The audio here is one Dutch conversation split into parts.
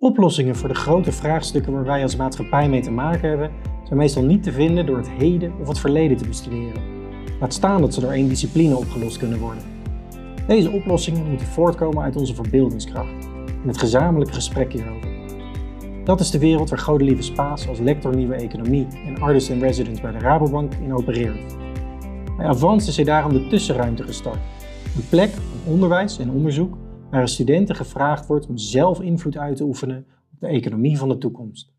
Oplossingen voor de grote vraagstukken waar wij als maatschappij mee te maken hebben, zijn meestal niet te vinden door het heden of het verleden te bestuderen. Laat staan dat ze door één discipline opgelost kunnen worden. Deze oplossingen moeten voortkomen uit onze verbeeldingskracht en het gezamenlijke gesprek hierover. Dat is de wereld waar Godelieve Spaas als lector Nieuwe Economie en Artist in Residence bij de Rabobank in opereert. Bij Avans is hij daarom de tussenruimte gestart. Een plek van onderwijs en onderzoek waar studenten gevraagd wordt om zelf invloed uit te oefenen op de economie van de toekomst.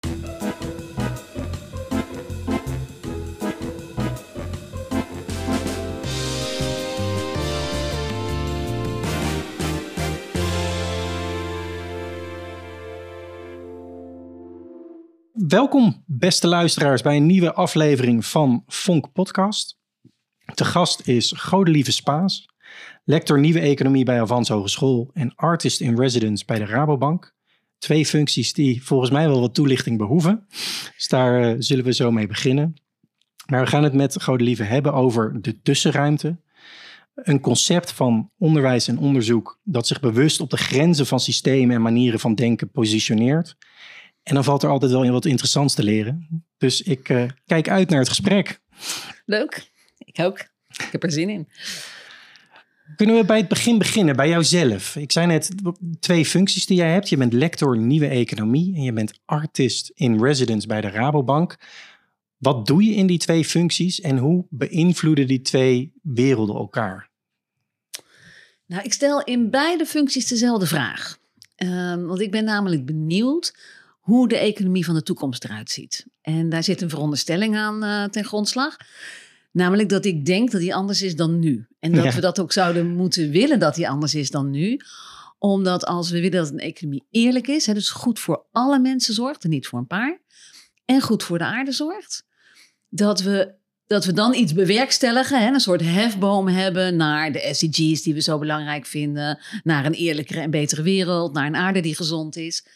Welkom, beste luisteraars, bij een nieuwe aflevering van Fonk Podcast. Te gast is Godelieve Spaas, lector Nieuwe Economie bij Avans Hogeschool en Artist in Residence bij de Rabobank. 2 functies die volgens mij wel wat toelichting behoeven. Dus daar zullen we zo mee beginnen. Maar we gaan het met Godelieve hebben over de tussenruimte. Een concept van onderwijs en onderzoek dat zich bewust op de grenzen van systemen en manieren van denken positioneert. En dan valt er altijd wel wat interessants te leren. Dus ik kijk uit naar het gesprek. Leuk, ik ook. Ik heb er zin in. Kunnen we bij het begin beginnen, bij jouzelf? Ik zei net 2 functies die jij hebt. Je bent lector Nieuwe Economie en je bent Artist in Residence bij de Rabobank. Wat doe je in die 2 functies en hoe beïnvloeden die 2 werelden elkaar? Nou, ik stel in beide functies dezelfde vraag. Want ik ben namelijk benieuwd hoe de economie van de toekomst eruit ziet. En daar zit een veronderstelling aan ten grondslag. Namelijk dat ik denk dat die anders is dan nu. En dat we dat ook zouden moeten willen dat die anders is dan nu. Omdat als we willen dat een economie eerlijk is, dus goed voor alle mensen zorgt en niet voor een paar. En goed voor de aarde zorgt. Dat we dan iets bewerkstelligen, een soort hefboom hebben naar de SDG's die we zo belangrijk vinden. Naar een eerlijkere en betere wereld, naar een aarde die gezond is.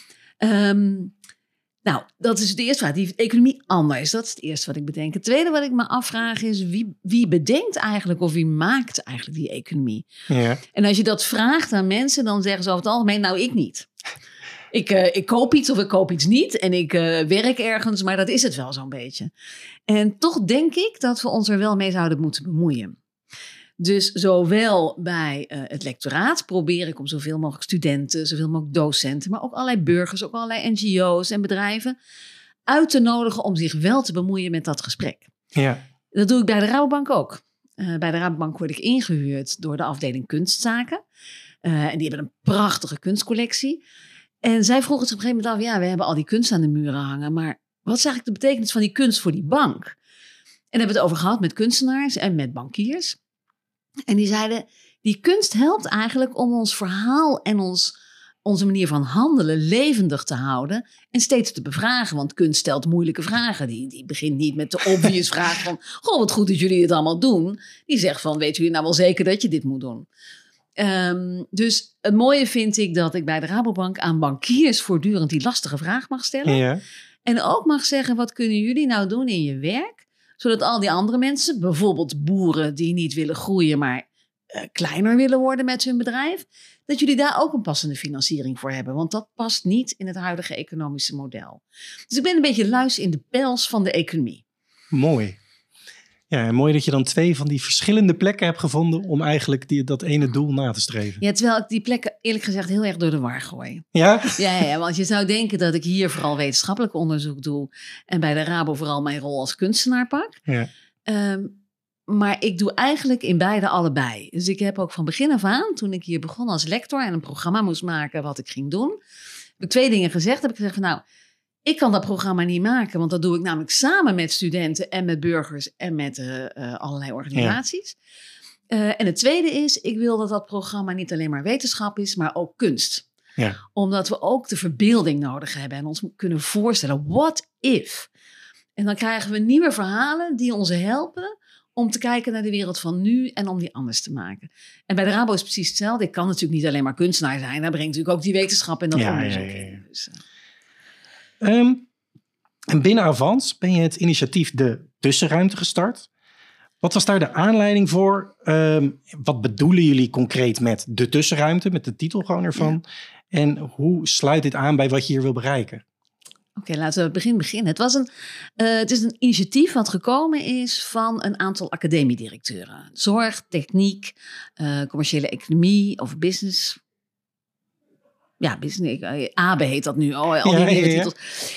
Nou, dat is de eerste vraag. Die economie anders, dat is het eerste wat ik bedenk. Het tweede wat ik me afvraag is, wie bedenkt eigenlijk of wie maakt eigenlijk die economie? Ja. En als je dat vraagt aan mensen, dan zeggen ze over het algemeen, nou ik niet. Ik koop iets of ik koop iets niet en ik werk ergens, maar dat is het wel zo'n beetje. En toch denk ik dat we ons er wel mee zouden moeten bemoeien. Dus zowel bij het lectoraat probeer ik om zoveel mogelijk studenten, zoveel mogelijk docenten, maar ook allerlei burgers, ook allerlei NGO's en bedrijven uit te nodigen om zich wel te bemoeien met dat gesprek. Ja. Dat doe ik bij de Rabobank ook. Bij de Rabobank word ik ingehuurd door de afdeling kunstzaken. En die hebben een prachtige kunstcollectie. En zij vroegen zich op een gegeven moment af, we hebben al die kunst aan de muren hangen, maar wat is eigenlijk de betekenis van die kunst voor die bank? En daar hebben we het over gehad met kunstenaars en met bankiers. En die zeiden, die kunst helpt eigenlijk om ons verhaal en onze manier van handelen levendig te houden en steeds te bevragen. Want kunst stelt moeilijke vragen. Die begint niet met de obvious vraag van, goh, wat goed dat jullie het allemaal doen. Die zegt van, weten jullie nou wel zeker dat je dit moet doen? Dus het mooie vind ik dat ik bij de Rabobank aan bankiers voortdurend die lastige vraag mag stellen. Ja. En ook mag zeggen, wat kunnen jullie nou doen in je werk? Zodat al die andere mensen, bijvoorbeeld boeren die niet willen groeien, maar kleiner willen worden met hun bedrijf, dat jullie daar ook een passende financiering voor hebben. Want dat past niet in het huidige economische model. Dus ik ben een beetje luis in de pels van de economie. Mooi. Ja, en mooi dat je dan 2 van die verschillende plekken hebt gevonden om eigenlijk dat ene doel na te streven. Ja, terwijl ik die plekken eerlijk gezegd heel erg door de war gooi. Ja? Ja, want je zou denken dat ik hier vooral wetenschappelijk onderzoek doe en bij de Rabo vooral mijn rol als kunstenaar pak. Ja. Maar ik doe eigenlijk in beide allebei. Dus ik heb ook van begin af aan, toen ik hier begon als lector en een programma moest maken wat ik ging doen, heb ik 2 dingen gezegd. Heb ik gezegd van nou, ik kan dat programma niet maken, want dat doe ik namelijk samen met studenten en met burgers en met allerlei organisaties. Ja. En het tweede is, ik wil dat dat programma niet alleen maar wetenschap is, maar ook kunst. Ja. Omdat we ook de verbeelding nodig hebben en ons kunnen voorstellen, what if? En dan krijgen we nieuwe verhalen die ons helpen om te kijken naar de wereld van nu en om die anders te maken. En bij de Rabo is precies hetzelfde. Ik kan natuurlijk niet alleen maar kunstenaar zijn. Daar brengt natuurlijk ook die wetenschap en dat onderzoek in. Dus, en binnen Avans ben je het initiatief De Tussenruimte gestart. Wat was daar de aanleiding voor? Wat bedoelen jullie concreet met De Tussenruimte, met de titel gewoon ervan? Ja. En hoe sluit dit aan bij wat je hier wil bereiken? Oké, laten we beginnen. Het is een initiatief wat gekomen is van een aantal academiedirecteuren. Zorg, techniek, commerciële economie of business. Ja, business, ABE heet dat nu. Al die nieuwe titels.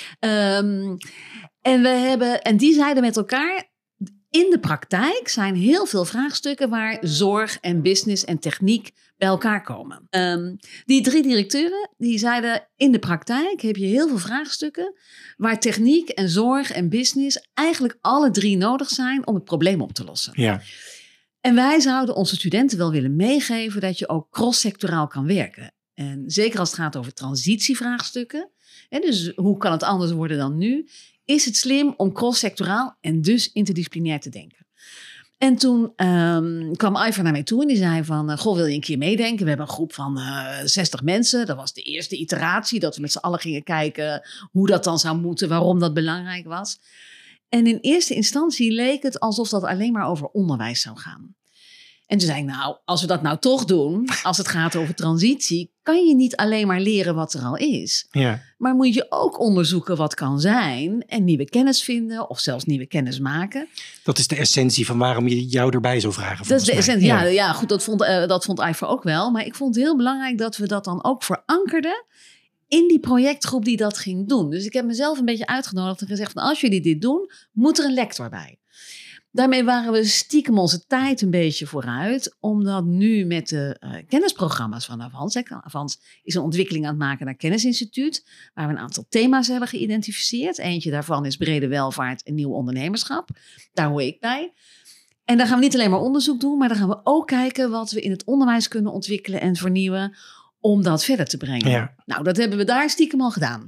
En die zeiden met elkaar, in de praktijk zijn heel veel vraagstukken waar zorg en business en techniek bij elkaar komen. Die 3 directeuren die zeiden, in de praktijk heb je heel veel vraagstukken waar techniek en zorg en business eigenlijk alle 3 nodig zijn om het probleem op te lossen. Ja. En wij zouden onze studenten wel willen meegeven dat je ook cross-sectoraal kan werken. En zeker als het gaat over transitievraagstukken. Dus hoe kan het anders worden dan nu? Is het slim om cross-sectoraal en dus interdisciplinair te denken? En toen kwam Ivar naar mij toe en die zei van, goh, wil je een keer meedenken? We hebben een groep van 60 mensen. Dat was de eerste iteratie, dat we met z'n allen gingen kijken hoe dat dan zou moeten, waarom dat belangrijk was. En in eerste instantie leek het alsof dat alleen maar over onderwijs zou gaan. En toen zei ik, nou, als we dat nou toch doen, als het gaat over transitie, kan je niet alleen maar leren wat er al is. Ja. Maar moet je ook onderzoeken wat kan zijn en nieuwe kennis vinden of zelfs nieuwe kennis maken. Dat is de essentie van waarom je jou erbij zou vragen. Dat is de essentie. Ja, goed, dat vond Ivar ook wel. Maar ik vond het heel belangrijk dat we dat dan ook verankerden in die projectgroep die dat ging doen. Dus ik heb mezelf een beetje uitgenodigd en gezegd van, als jullie dit doen, moet er een lector bij. Daarmee waren we stiekem onze tijd een beetje vooruit, omdat nu met de kennisprogramma's van Avans, Avans is een ontwikkeling aan het maken naar Kennisinstituut, waar we een aantal thema's hebben geïdentificeerd. Eentje daarvan is brede welvaart en nieuw ondernemerschap. Daar hoor ik bij. En daar gaan we niet alleen maar onderzoek doen, maar dan gaan we ook kijken wat we in het onderwijs kunnen ontwikkelen en vernieuwen om dat verder te brengen. Ja. Nou, dat hebben we daar stiekem al gedaan.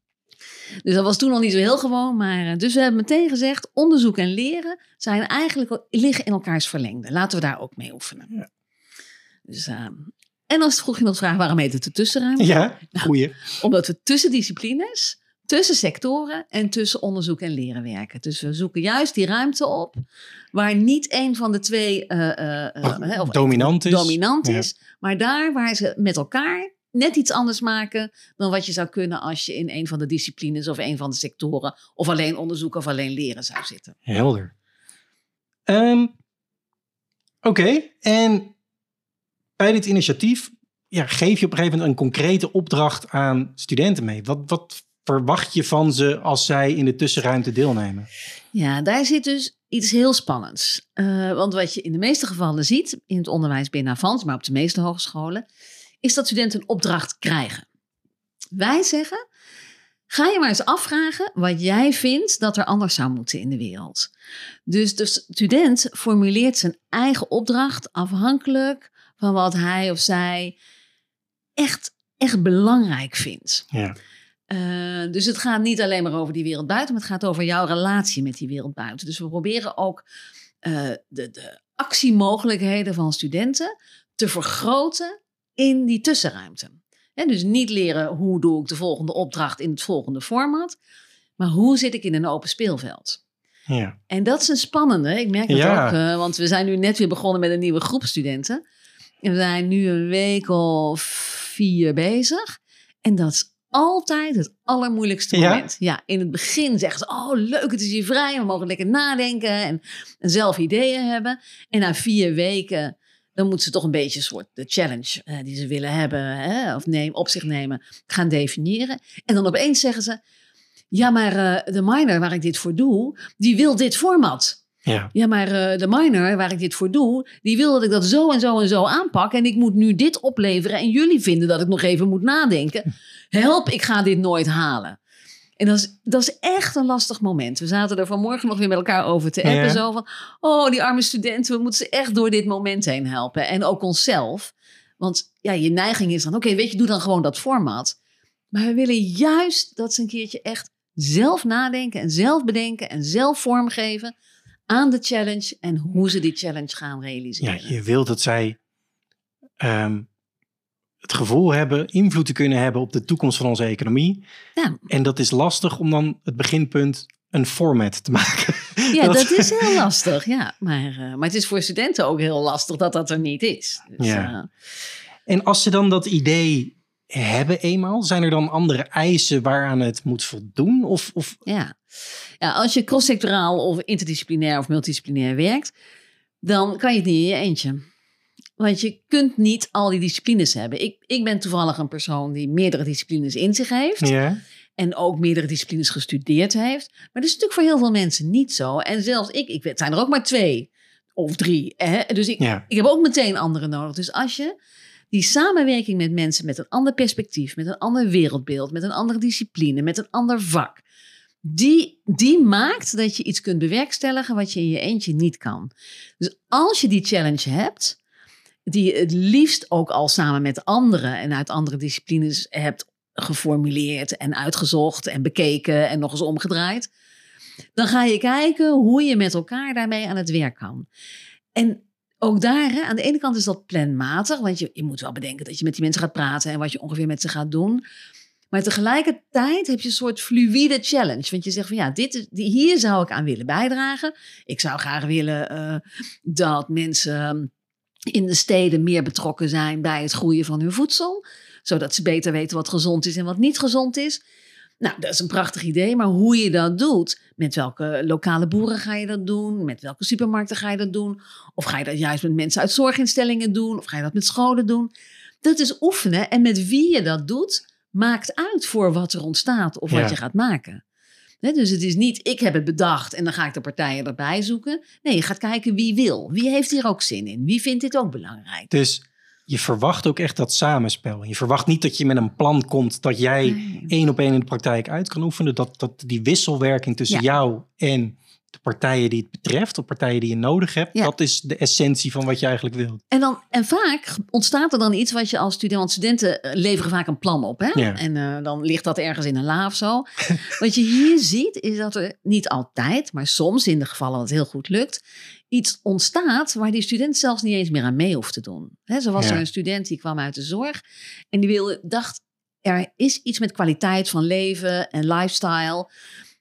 Dus dat was toen nog niet zo heel gewoon. Maar dus we hebben meteen gezegd, onderzoek en leren zijn eigenlijk liggen in elkaars verlengde. Laten we daar ook mee oefenen. Ja. Dus, en dan vroeg je nog de vraag, waarom heet het de tussenruimte? Ja, goeie. Nou, omdat we tussen disciplines, tussen sectoren en tussen onderzoek en leren werken. Dus we zoeken juist die ruimte op waar niet een van de twee dominant is. Ja. Maar daar waar ze met elkaar net iets anders maken dan wat je zou kunnen als je in een van de disciplines of een van de sectoren of alleen onderzoek of alleen leren zou zitten. Helder. Oké. En bij dit initiatief geef je op een gegeven moment een concrete opdracht aan studenten mee. Wat verwacht je van ze als zij in de tussenruimte deelnemen? Ja, daar zit dus iets heel spannends. Want wat je in de meeste gevallen ziet in het onderwijs binnen Avans, maar op de meeste hogescholen, is dat studenten een opdracht krijgen. Wij zeggen, ga je maar eens afvragen wat jij vindt dat er anders zou moeten in de wereld. Dus de student formuleert zijn eigen opdracht afhankelijk van wat hij of zij echt belangrijk vindt. Ja. Dus het gaat niet alleen maar over die wereld buiten, maar het gaat over jouw relatie met die wereld buiten. Dus we proberen ook de actiemogelijkheden van studenten te vergroten in die tussenruimte. Dus niet leren hoe doe ik de volgende opdracht in het volgende format, maar hoe zit ik in een open speelveld. Ja. En dat is een spannende. Ik merk dat ook, want we zijn nu net weer begonnen met een nieuwe groep studenten. En we zijn nu een week of 4 bezig. En dat is altijd het allermoeilijkste moment. Ja, in het begin zeggen ze, oh leuk, het is hier vrij. We mogen lekker nadenken en zelf ideeën hebben. En na 4 weken, dan moeten ze toch een beetje een soort de challenge die ze willen hebben, of op zich nemen, gaan definiëren. En dan opeens zeggen ze, ja, maar de minor waar ik dit voor doe, die wil dit format. Ja, maar de minor waar ik dit voor doe, die wil dat ik dat zo en zo en zo aanpak. En ik moet nu dit opleveren en jullie vinden dat ik nog even moet nadenken. Help, ik ga dit nooit halen. En dat is echt een lastig moment. We zaten er vanmorgen nog weer met elkaar over te appen. Ja. Zo van, oh, die arme studenten, we moeten ze echt door dit moment heen helpen. En ook onszelf. Want ja, je neiging is dan, oké, weet je, doe dan gewoon dat format. Maar we willen juist dat ze een keertje echt zelf nadenken en zelf bedenken en zelf vormgeven aan de challenge en hoe ze die challenge gaan realiseren. Ja, je wilt dat zij het gevoel hebben, invloed te kunnen hebben op de toekomst van onze economie. Ja. En dat is lastig om dan het beginpunt een format te maken. Ja, dat is heel lastig. Ja. Maar het is voor studenten ook heel lastig dat dat er niet is. Dus, ja. En als ze dan dat idee hebben eenmaal? Zijn er dan andere eisen waaraan het moet voldoen? Of... Ja, als je cross-sectoraal of interdisciplinair of multidisciplinair werkt, dan kan je het niet in je eentje. Want je kunt niet al die disciplines hebben. Ik ben toevallig een persoon die meerdere disciplines in zich heeft. Ja. En ook meerdere disciplines gestudeerd heeft. Maar dat is natuurlijk voor heel veel mensen niet zo. En zelfs het zijn er ook maar 2 of 3. Hè? Dus ik heb ook meteen anderen nodig. Dus als je die samenwerking met mensen met een ander perspectief, met een ander wereldbeeld, met een andere discipline, met een ander vak, die maakt dat je iets kunt bewerkstelligen wat je in je eentje niet kan. Dus als je die challenge hebt, die je het liefst ook al samen met anderen en uit andere disciplines hebt geformuleerd en uitgezocht en bekeken en nog eens omgedraaid, dan ga je kijken hoe je met elkaar daarmee aan het werk kan. En ook daar, aan de ene kant is dat planmatig, want je moet wel bedenken dat je met die mensen gaat praten en wat je ongeveer met ze gaat doen. Maar tegelijkertijd heb je een soort fluïde challenge. Want je zegt van ja, hier zou ik aan willen bijdragen. Ik zou graag willen dat mensen in de steden meer betrokken zijn bij het groeien van hun voedsel. Zodat ze beter weten wat gezond is en wat niet gezond is. Nou, dat is een prachtig idee, maar hoe je dat doet, met welke lokale boeren ga je dat doen, met welke supermarkten ga je dat doen, of ga je dat juist met mensen uit zorginstellingen doen, of ga je dat met scholen doen, dat is oefenen en met wie je dat doet, maakt uit voor wat er ontstaat of wat je gaat maken. Dus het is niet, ik heb het bedacht en dan ga ik de partijen erbij zoeken. Nee, je gaat kijken wie wil, wie heeft hier ook zin in, wie vindt dit ook belangrijk. Dus je verwacht ook echt dat samenspel. Je verwacht niet dat je met een plan komt dat jij 1 op 1 in de praktijk uit kan oefenen. Dat die wisselwerking tussen jou en de partijen die het betreft, of partijen die je nodig hebt, dat is de essentie van wat je eigenlijk wilt. En vaak ontstaat er dan iets wat je als student, want studenten leveren vaak een plan op. Hè? Ja. En dan ligt dat ergens in een la of zo. Wat je hier ziet is dat er niet altijd, maar soms in de gevallen dat het heel goed lukt, iets ontstaat waar die student zelfs niet eens meer aan mee hoeft te doen. Zo was er een student die kwam uit de zorg en die dacht, er is iets met kwaliteit van leven en lifestyle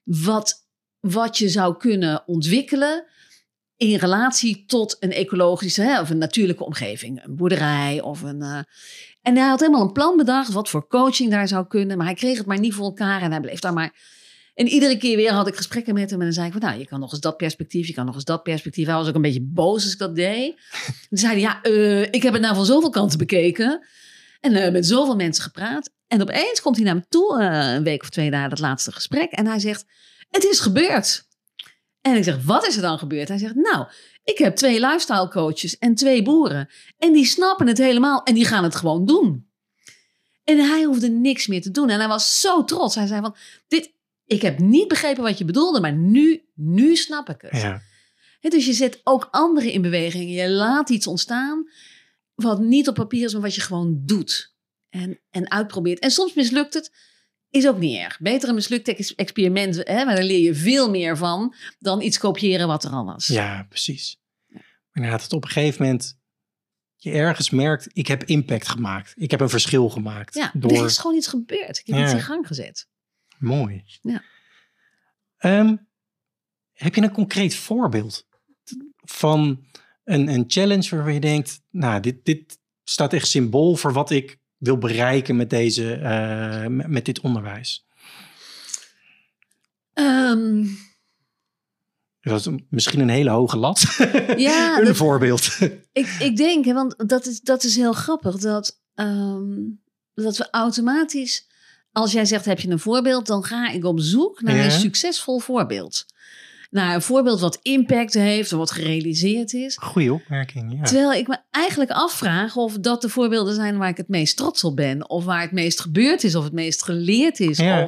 wat je zou kunnen ontwikkelen in relatie tot een ecologische of een natuurlijke omgeving. Een boerderij of een... En hij had helemaal een plan bedacht wat voor coaching daar zou kunnen, maar hij kreeg het maar niet voor elkaar en hij bleef daar maar... En iedere keer weer had ik gesprekken met hem en dan zei ik van, nou, je kan nog eens dat perspectief, je kan nog eens dat perspectief. Hij was ook een beetje boos als ik dat deed. Dan zei hij, ik heb het nou van zoveel kanten bekeken en met zoveel mensen gepraat. En opeens komt hij naar me toe, een week of 2 na dat laatste gesprek. En hij zegt, het is gebeurd. En ik zeg, wat is er dan gebeurd? Hij zegt, nou, ik heb 2 lifestyle coaches en 2 boeren. En die snappen het helemaal en die gaan het gewoon doen. En hij hoefde niks meer te doen. En hij was zo trots. Hij zei van, ik heb niet begrepen wat je bedoelde, maar nu snap ik het. Ja. Dus je zet ook anderen in beweging. Je laat iets ontstaan wat niet op papier is, maar wat je gewoon doet. En uitprobeert. En soms mislukt het. Is ook niet erg. Beter een mislukt experiment, maar daar leer je veel meer van dan iets kopiëren wat er al was. Ja, precies. Maar inderdaad, het op een gegeven moment je ergens merkt, ik heb impact gemaakt. Ik heb een verschil gemaakt. Ja, er is gewoon iets gebeurd. Ik heb iets in gang gezet. Mooi. Ja. Heb je een concreet voorbeeld van een challenge waarvan je denkt, nou, dit staat echt symbool voor wat ik wil bereiken met met dit onderwijs? Dat is misschien een hele hoge lat. Ja, een voorbeeld. Ik denk, want dat is heel grappig, dat we automatisch, als jij zegt, heb je een voorbeeld, dan ga ik op zoek naar een succesvol voorbeeld. Naar een voorbeeld wat impact heeft, wat gerealiseerd is. Goeie opmerking, ja. Terwijl ik me eigenlijk afvraag of dat de voorbeelden zijn waar ik het meest trots op ben. Of waar het meest gebeurd is, of het meest geleerd is. Ja.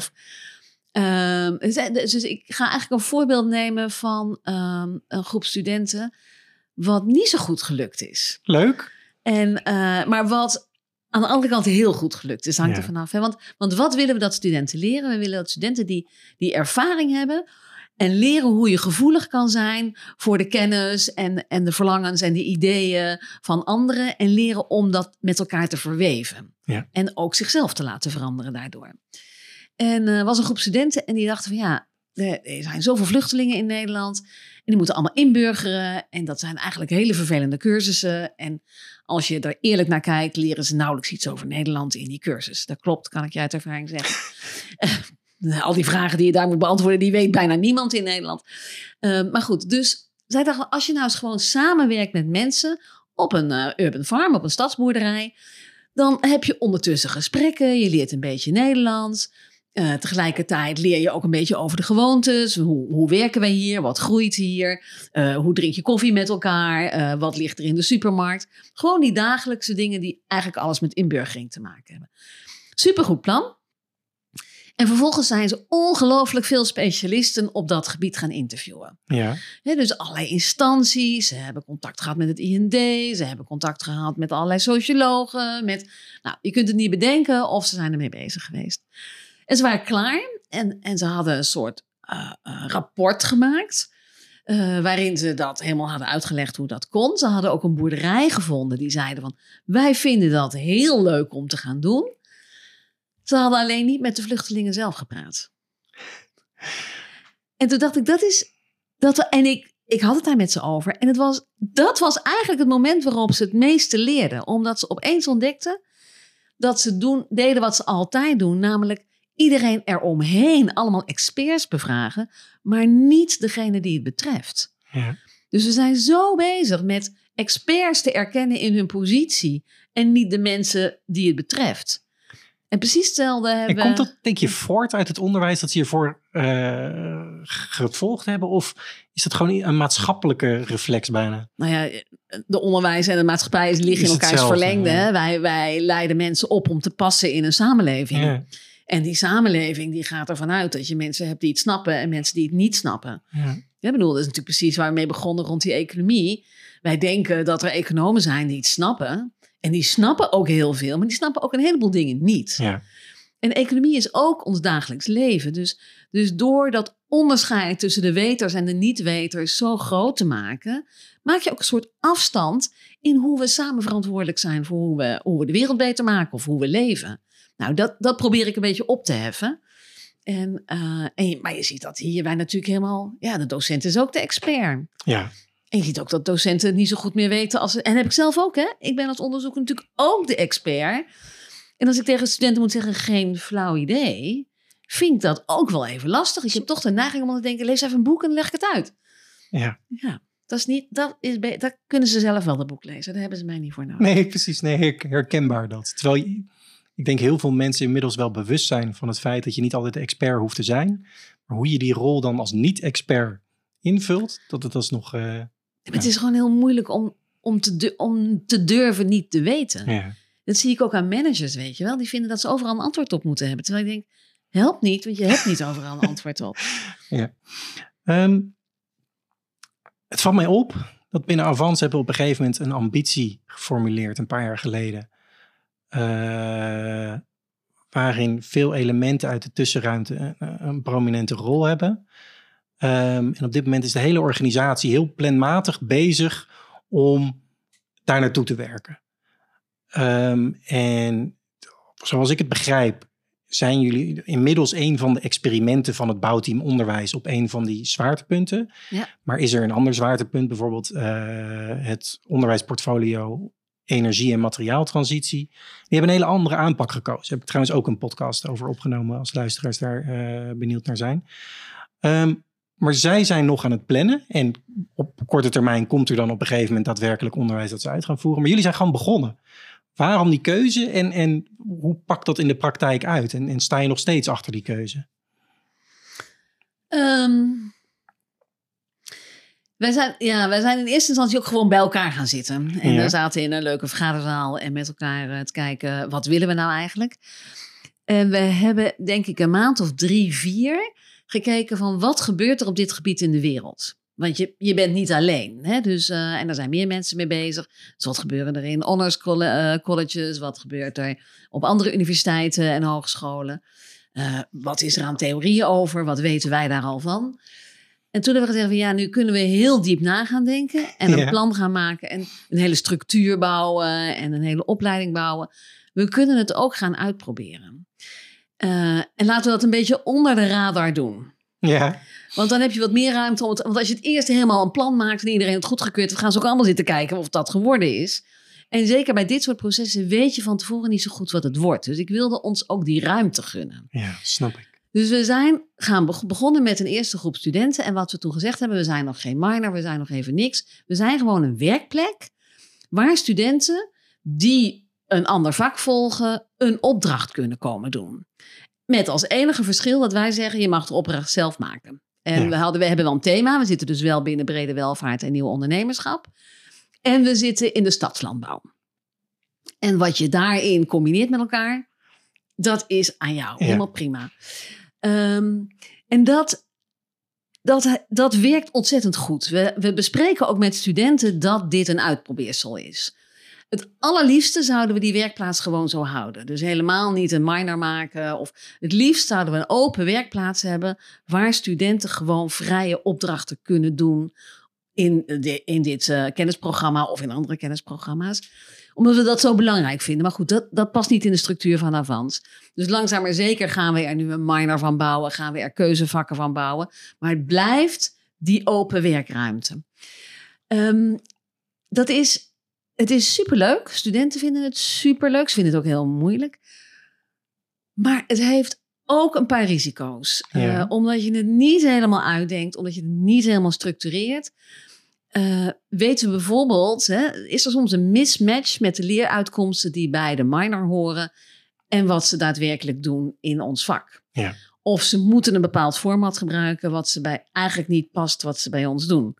Dus ik ga eigenlijk een voorbeeld nemen van een groep studenten wat niet zo goed gelukt is. Leuk. Maar wat aan de andere kant heel goed gelukt is, hangt er vanaf. Hè? Want wat willen we dat studenten leren? We willen dat studenten die ervaring hebben en leren hoe je gevoelig kan zijn voor de kennis en de verlangens en de ideeën van anderen. En leren om dat met elkaar te verweven. Ja. En ook zichzelf te laten veranderen daardoor. En er was een groep studenten en die dachten van er zijn zoveel vluchtelingen in Nederland. En die moeten allemaal inburgeren. En dat zijn eigenlijk hele vervelende cursussen. En als je er eerlijk naar kijkt, leren ze nauwelijks iets over Nederland in die cursus. Dat klopt, kan ik je uit ervaring zeggen. Al die vragen die je daar moet beantwoorden, die weet bijna niemand in Nederland. Maar goed, dus zij dachten, als je nou eens gewoon samenwerkt met mensen op een urban farm, op een stadsboerderij, dan heb je ondertussen gesprekken, je leert een beetje Nederlands. Tegelijkertijd leer je ook een beetje over de gewoontes. Hoe werken wij hier? Wat groeit hier? Hoe drink je koffie met elkaar? Wat ligt er in de supermarkt? Gewoon die dagelijkse dingen die eigenlijk alles met inburgering te maken hebben. Supergoed plan. En vervolgens zijn ze ongelooflijk veel specialisten op dat gebied gaan interviewen. Ja. Dus allerlei instanties. Ze hebben contact gehad met het IND. Ze hebben contact gehad met allerlei sociologen. Nou, je kunt het niet bedenken of ze zijn ermee bezig geweest. En ze waren klaar en ze hadden een soort rapport gemaakt. Waarin ze dat helemaal hadden uitgelegd hoe dat kon. Ze hadden ook een boerderij gevonden die zeiden van, wij vinden dat heel leuk om te gaan doen. Ze hadden alleen niet met de vluchtelingen zelf gepraat. En toen dacht ik, ik had het daar met ze over. En dat was eigenlijk het moment waarop ze het meeste leerden. Omdat ze opeens ontdekten dat ze deden wat ze altijd doen. Namelijk iedereen eromheen allemaal experts bevragen. Maar niet degene die het betreft. Ja. Dus we zijn zo bezig met experts te erkennen in hun positie. En niet de mensen die het betreft. En precies hetzelfde hebben... En komt dat, denk je, voort uit het onderwijs dat ze hiervoor gevolgd hebben? Of is dat gewoon een maatschappelijke reflex bijna? Nou ja, de onderwijs en de maatschappij liggen in elkaars verlengde. Ja. Wij leiden mensen op om te passen in een samenleving. Ja. En die samenleving die gaat ervan uit dat je mensen hebt die het snappen en mensen die het niet snappen. Ja. Ik bedoel, dat is natuurlijk precies waar we mee begonnen rond die economie. Wij denken dat er economen zijn die het snappen. En die snappen ook heel veel, maar die snappen ook een heleboel dingen niet. Ja. En economie is ook ons dagelijks leven. Dus door dat onderscheid tussen de weters en de niet-weters zo groot te maken, maak je ook een soort afstand in hoe we samen verantwoordelijk zijn voor hoe we de wereld beter maken of hoe we leven. Nou, dat probeer ik een beetje op te heffen. Maar je ziet dat hier wij natuurlijk helemaal... Ja, de docent is ook de expert. Ja. En je ziet ook dat docenten het niet zo goed meer weten. En dat heb ik zelf ook, hè. Ik ben als onderzoeker natuurlijk ook de expert. En als ik tegen studenten moet zeggen, geen flauw idee, vind ik dat ook wel even lastig. Ik heb toch de neiging om te denken, lees even een boek en dan leg ik het uit. Ja. Ja, dat kunnen ze zelf wel, dat boek lezen. Daar hebben ze mij niet voor nodig. Nee, precies. Nee, herkenbaar dat. Terwijl ik denk heel veel mensen inmiddels wel bewust zijn van het feit dat je niet altijd de expert hoeft te zijn. Maar hoe je die rol dan als niet-expert invult, dat het alsnog... Het is gewoon heel moeilijk om te durven niet te weten. Ja. Dat zie ik ook aan managers, weet je wel. Die vinden dat ze overal een antwoord op moeten hebben. Terwijl ik denk, help niet, want je hebt niet overal een antwoord op. Ja. Het valt mij op dat binnen Avans hebben we op een gegeven moment een ambitie geformuleerd, een paar jaar geleden. Waarin veel elementen uit de tussenruimte een prominente rol hebben. En op dit moment is de hele organisatie heel planmatig bezig om daar naartoe te werken. En zoals ik het begrijp, zijn jullie inmiddels een van de experimenten van het bouwteam onderwijs op een van die zwaartepunten. Ja. Maar is er een ander zwaartepunt, bijvoorbeeld het onderwijsportfolio energie- en materiaaltransitie? Die hebben een hele andere aanpak gekozen. Daar heb ik trouwens ook een podcast over opgenomen als luisteraars daar benieuwd naar zijn. Maar zij zijn nog aan het plannen. En op korte termijn komt er dan op een gegeven moment daadwerkelijk onderwijs dat ze uit gaan voeren. Maar jullie zijn gewoon begonnen. Waarom die keuze en hoe pakt dat in de praktijk uit? En sta je nog steeds achter die keuze? Wij zijn in eerste instantie ook gewoon bij elkaar gaan zitten. En we zaten in een leuke vergaderzaal en met elkaar te kijken, wat willen we nou eigenlijk? En we hebben denk ik een maand of 3, 4 gekeken van wat gebeurt er op dit gebied in de wereld. Want je bent niet alleen. Hè? Dus, en er zijn meer mensen mee bezig. Dus wat gebeurt er in honors colleges? Wat gebeurt er op andere universiteiten en hogescholen? Wat is er aan theorieën over? Wat weten wij daar al van? En toen hebben we gezegd van nu kunnen we heel diep na gaan denken. En een plan gaan maken. En een hele structuur bouwen. En een hele opleiding bouwen. We kunnen het ook gaan uitproberen. En laten we dat een beetje onder de radar doen. Ja. Want dan heb je wat meer ruimte. Want als je het eerst helemaal een plan maakt en iedereen het goedgekeurd heeft, gaan ze ook allemaal zitten kijken of dat geworden is. En zeker bij dit soort processen weet je van tevoren niet zo goed wat het wordt. Dus ik wilde ons ook die ruimte gunnen. Ja, snap ik. Dus we zijn begonnen met een eerste groep studenten. En wat we toen gezegd hebben, we zijn nog geen minor, we zijn nog even niks. We zijn gewoon een werkplek waar studenten die een ander vak volgen, een opdracht kunnen komen doen. Met als enige verschil dat wij zeggen, je mag de opdracht zelf maken. En we hebben wel een thema. We zitten dus wel binnen brede welvaart en nieuw ondernemerschap. En we zitten in de stadslandbouw. En wat je daarin combineert met elkaar, dat is aan jou. Helemaal prima. En dat werkt ontzettend goed. We bespreken ook met studenten dat dit een uitprobeersel is. Het allerliefste zouden we die werkplaats gewoon zo houden. Dus helemaal niet een minor maken. Of het liefst zouden we een open werkplaats hebben waar studenten gewoon vrije opdrachten kunnen doen in dit kennisprogramma of in andere kennisprogramma's. Omdat we dat zo belangrijk vinden. Maar goed, dat past niet in de structuur van Avans. Dus langzaam maar zeker gaan we er nu een minor van bouwen. Gaan we er keuzevakken van bouwen. Maar het blijft die open werkruimte. Het is superleuk. Studenten vinden het superleuk. Ze vinden het ook heel moeilijk. Maar het heeft ook een paar risico's. Omdat je het niet helemaal uitdenkt. Omdat je het niet helemaal structureert. Weten we bijvoorbeeld, is er soms een mismatch met de leeruitkomsten die bij de minor horen en wat ze daadwerkelijk doen in ons vak. Ja. Of ze moeten een bepaald format gebruiken wat ze eigenlijk niet past wat ze bij ons doen.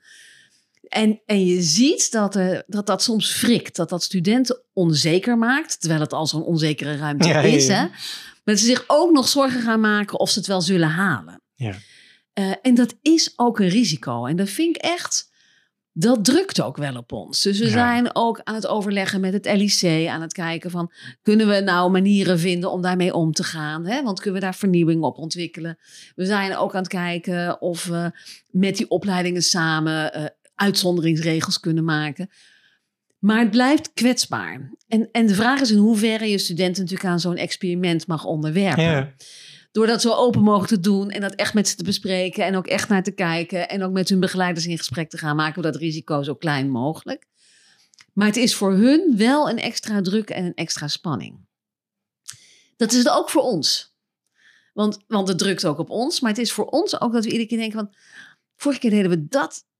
En je ziet dat soms wrikt, dat studenten onzeker maakt, terwijl het al zo'n onzekere ruimte is. Ja. Hè? Maar ze zich ook nog zorgen gaan maken of ze het wel zullen halen. Ja. En dat is ook een risico. En dat vind ik echt, dat drukt ook wel op ons. Dus we zijn ook aan het overleggen met het LIC, aan het kijken van, kunnen we nou manieren vinden om daarmee om te gaan? Hè? Want kunnen we daar vernieuwing op ontwikkelen? We zijn ook aan het kijken of we met die opleidingen samen uitzonderingsregels kunnen maken. Maar het blijft kwetsbaar. En de vraag is in hoeverre je studenten natuurlijk aan zo'n experiment mag onderwerpen. Ja. Door dat zo open mogelijk te doen en dat echt met ze te bespreken en ook echt naar te kijken en ook met hun begeleiders in gesprek te gaan, maken we dat risico zo klein mogelijk. Maar het is voor hun wel een extra druk en een extra spanning. Dat is het ook voor ons. Want het drukt ook op ons, maar het is voor ons ook dat we iedere keer denken van, vorige keer deden we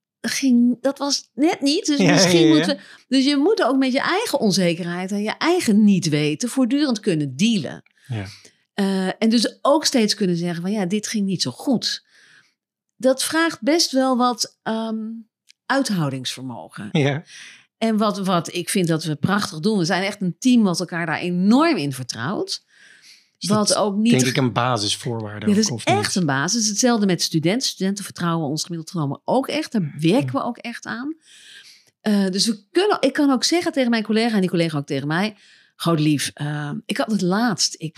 dat was net niet. Dus misschien moeten we. Dus je moet ook met je eigen onzekerheid en je eigen niet weten voortdurend kunnen dealen. Ja. En dus ook steeds kunnen zeggen van dit ging niet zo goed. Dat vraagt best wel wat uithoudingsvermogen. Ja. En wat ik vind dat we prachtig doen. We zijn echt een team wat elkaar daar enorm in vertrouwt. Wat ook niet, denk ik een basisvoorwaarde. Ja, dat is echt een basis. Hetzelfde met studenten. Studenten vertrouwen ons gemiddeld genomen ook echt. Daar werken we ook echt aan. Dus ik kan ook zeggen tegen mijn collega en die collega ook tegen mij. Godelief, ik had het laatst. In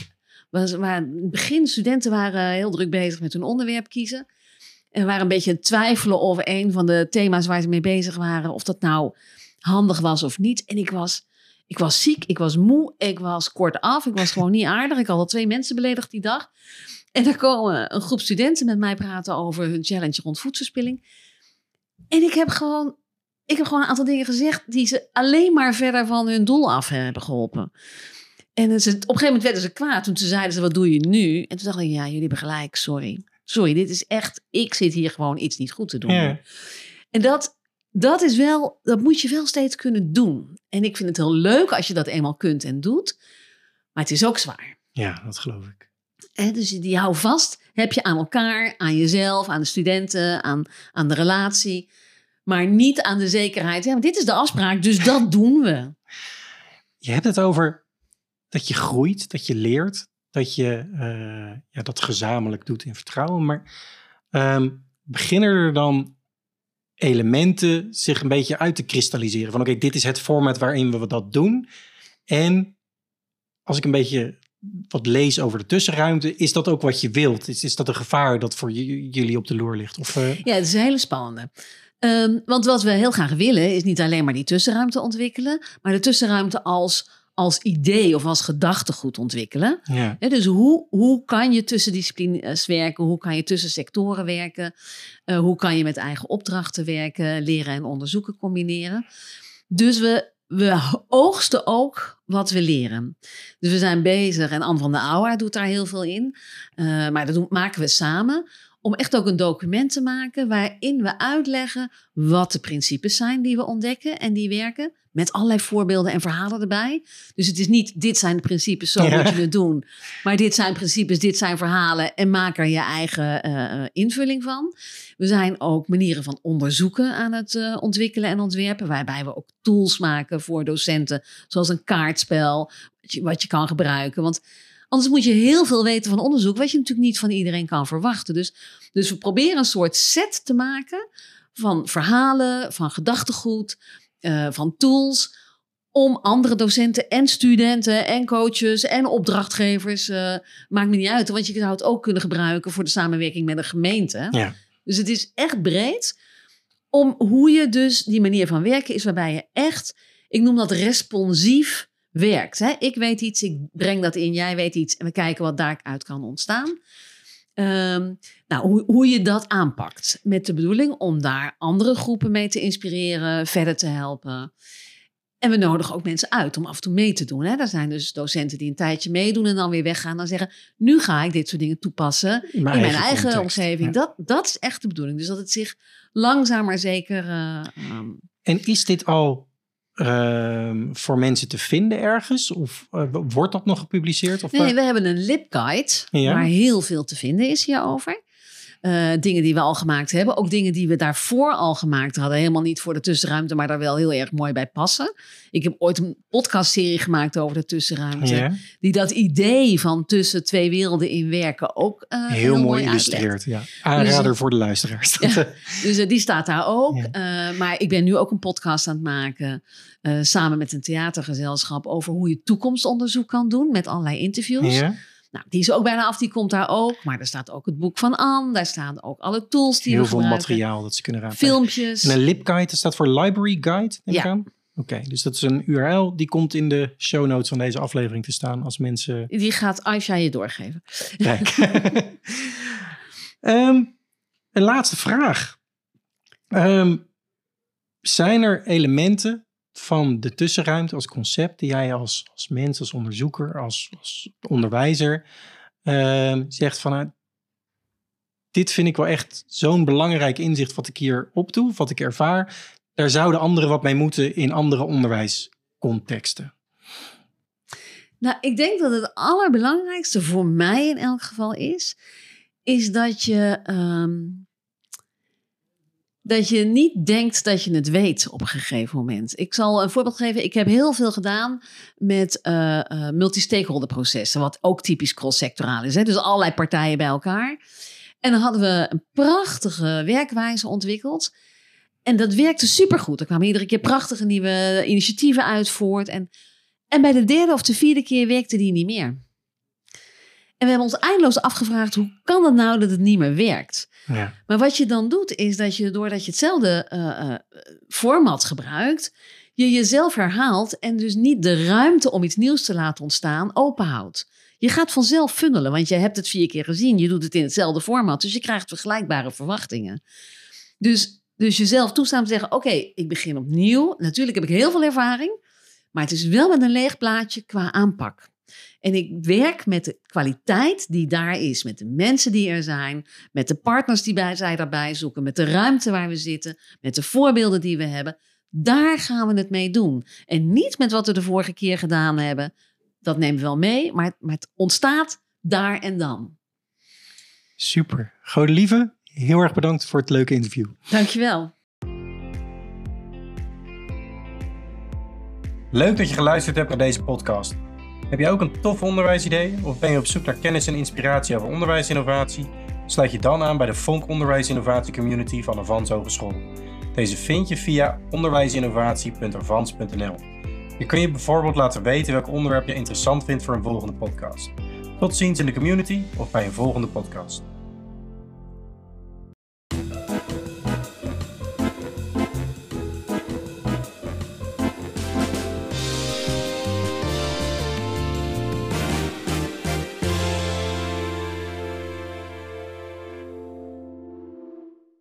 het begin, studenten waren heel druk bezig met hun onderwerp kiezen. En waren een beetje aan het twijfelen over een van de thema's waar ze mee bezig waren. Of dat nou handig was of niet. En ik was ziek, ik was moe, ik was kortaf, ik was gewoon niet aardig. Ik had al 2 mensen beledigd die dag. En daar komen een groep studenten met mij praten over hun challenge rond voedselverspilling. En ik heb gewoon een aantal dingen gezegd die ze alleen maar verder van hun doel af hebben geholpen. En op een gegeven moment werden ze kwaad toen ze zeiden, wat doe je nu? En toen dacht ik, jullie hebben gelijk, sorry, dit is echt, ik zit hier gewoon iets niet goed te doen. Ja. En dat is wel, dat moet je wel steeds kunnen doen. En ik vind het heel leuk als je dat eenmaal kunt en doet. Maar het is ook zwaar. Ja, dat geloof ik. Dus die hou vast heb je aan elkaar, aan jezelf, aan de studenten, aan de relatie. Maar niet aan de zekerheid. Ja, maar dit is de afspraak, dus dat doen we. Je hebt het over dat je groeit, dat je leert. Dat je dat gezamenlijk doet in vertrouwen. Maar beginnen er dan elementen zich een beetje uit te kristalliseren. Van oké, dit is het format waarin we dat doen. En als ik een beetje wat lees over de tussenruimte, is dat ook wat je wilt? Is dat een gevaar dat voor jullie op de loer ligt? Of, Ja, het is een hele spannende. Want wat we heel graag willen is niet alleen maar die tussenruimte ontwikkelen, maar de tussenruimte als idee of als gedachtegoed ontwikkelen. Ja. Dus hoe kan je tussen disciplines werken? Hoe kan je tussen sectoren werken? Hoe kan je met eigen opdrachten werken, leren en onderzoeken combineren? Dus we oogsten ook wat we leren. Dus we zijn bezig, en Anne van der Auwa doet daar heel veel in. Maar dat maken we samen. Om echt ook een document te maken waarin we uitleggen wat de principes zijn die we ontdekken en die werken. Met allerlei voorbeelden en verhalen erbij. Dus het is niet, dit zijn de principes, zo moet je het doen. Maar dit zijn principes, dit zijn verhalen en maak er je eigen invulling van. We zijn ook manieren van onderzoeken aan het ontwikkelen en ontwerpen. Waarbij we ook tools maken voor docenten. Zoals een kaartspel, wat je kan gebruiken. Want anders moet je heel veel weten van onderzoek, wat je natuurlijk niet van iedereen kan verwachten. Dus we proberen een soort set te maken van verhalen, van gedachtegoed, van tools, om andere docenten en studenten en coaches en opdrachtgevers, maakt me niet uit. Want je zou het ook kunnen gebruiken voor de samenwerking met een gemeente. Ja. Dus het is echt breed om hoe je dus die manier van werken is, waarbij je echt, ik noem dat responsief werkt. Hè? Ik weet iets, ik breng dat in, jij weet iets en we kijken wat daaruit kan ontstaan. Hoe je dat aanpakt. Met de bedoeling om daar andere groepen mee te inspireren, verder te helpen. En we nodigen ook mensen uit om af en toe mee te doen. Hè? Er zijn dus docenten die een tijdje meedoen en dan weer weggaan. Dan zeggen, nu ga ik dit soort dingen toepassen in mijn eigen omgeving. Ja. Dat is echt de bedoeling. Dus dat het zich langzaam maar zeker... En is dit al voor mensen te vinden ergens? Of wordt dat nog gepubliceerd? Of nee, we hebben een LibGuide waar heel veel te vinden is hierover. Dingen die we al gemaakt hebben. Ook dingen die we daarvoor al gemaakt hadden. Helemaal niet voor de tussenruimte, maar daar wel heel erg mooi bij passen. Ik heb ooit een podcastserie gemaakt over de tussenruimte. Ja. Die dat idee van tussen twee werelden in werken ook heel mooi illustreert. Ja. Aanrader voor de luisteraars. Ja, dus die staat daar ook. Ja. Maar ik ben nu ook een podcast aan het maken. Samen met een theatergezelschap over hoe je toekomstonderzoek kan doen. Met allerlei interviews. Ja. Nou, die is ook bijna af, die komt daar ook. Maar daar staat ook het boek van Anne. Daar staan ook alle tools die we gebruiken. Heel veel materiaal dat ze kunnen raadplegen. Filmpjes. En een LibGuide, dat staat voor Library Guide, neem ik aan? Oké, dus dat is een URL. Die komt in de show notes van deze aflevering te staan als mensen... Die gaat Aisha je doorgeven. Kijk. Een laatste vraag. Zijn er elementen van de tussenruimte als concept die jij als mens, als onderzoeker, als onderwijzer zegt van dit vind ik wel echt zo'n belangrijk inzicht wat ik hier opdoe, wat ik ervaar. Daar zouden anderen wat mee moeten in andere onderwijscontexten. Nou, ik denk dat het allerbelangrijkste voor mij in elk geval is dat je niet denkt dat je het weet op een gegeven moment. Ik zal een voorbeeld geven. Ik heb heel veel gedaan met multi-stakeholder processen. Wat ook typisch cross-sectoraal is. Hè? Dus allerlei partijen bij elkaar. En dan hadden we een prachtige werkwijze ontwikkeld. En dat werkte supergoed. Er kwamen iedere keer prachtige nieuwe initiatieven uit voort. En bij de derde of de vierde keer werkte die niet meer. En we hebben ons eindeloos afgevraagd, hoe kan het nou dat het niet meer werkt? Ja. Maar wat je dan doet, is dat je doordat je hetzelfde format gebruikt, je jezelf herhaalt en dus niet de ruimte om iets nieuws te laten ontstaan openhoudt. Je gaat vanzelf funnelen, want je hebt het 4 keer gezien. Je doet het in hetzelfde format, dus je krijgt vergelijkbare verwachtingen. Dus jezelf toestaan te zeggen, oké, ik begin opnieuw. Natuurlijk heb ik heel veel ervaring, maar het is wel met een leeg plaatje qua aanpak. En ik werk met de kwaliteit die daar is. Met de mensen die er zijn. Met de partners die zij daarbij zoeken. Met de ruimte waar we zitten. Met de voorbeelden die we hebben. Daar gaan we het mee doen. En niet met wat we de vorige keer gedaan hebben. Dat nemen we wel mee. Maar het ontstaat daar en dan. Super. Godelieve, heel erg bedankt voor het leuke interview. Dankjewel. Leuk dat je geluisterd hebt naar deze podcast. Heb jij ook een tof onderwijsidee of ben je op zoek naar kennis en inspiratie over onderwijsinnovatie? Sluit je dan aan bij de Vonk Onderwijsinnovatie Community van Avans Hogeschool. Deze vind je via onderwijsinnovatie.avans.nl. Je kun je bijvoorbeeld laten weten welk onderwerp je interessant vindt voor een volgende podcast. Tot ziens in de community of bij een volgende podcast.